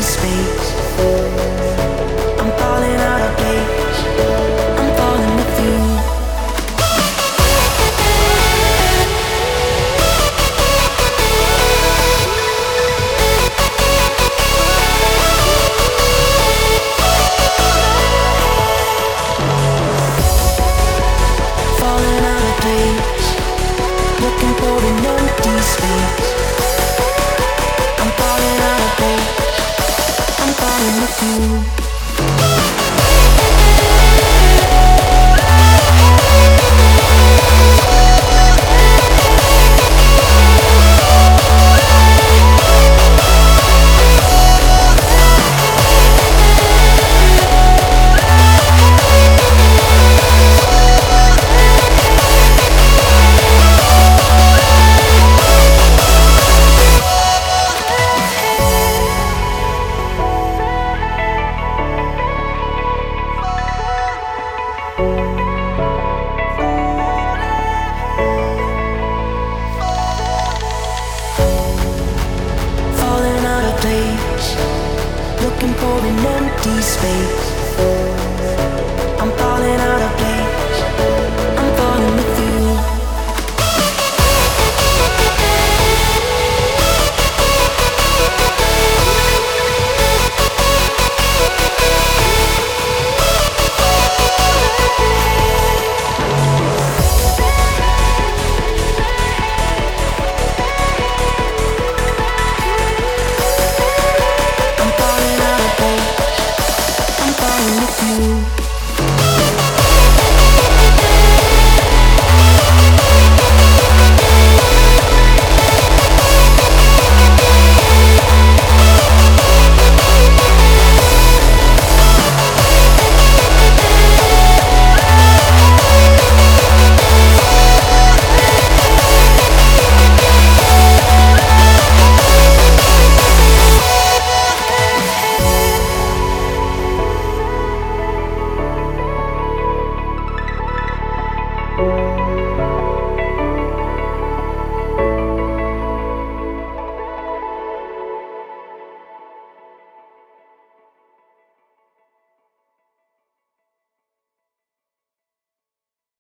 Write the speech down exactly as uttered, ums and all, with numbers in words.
space. I'm falling out of place. I'm falling with you. Falling out of place, looking for an empty space. I'm falling out of place. I'm falling with you. Falling out of place, looking for an empty space. I'm falling out of place. I'm falling with you. I'm falling out of place. I'm falling with you.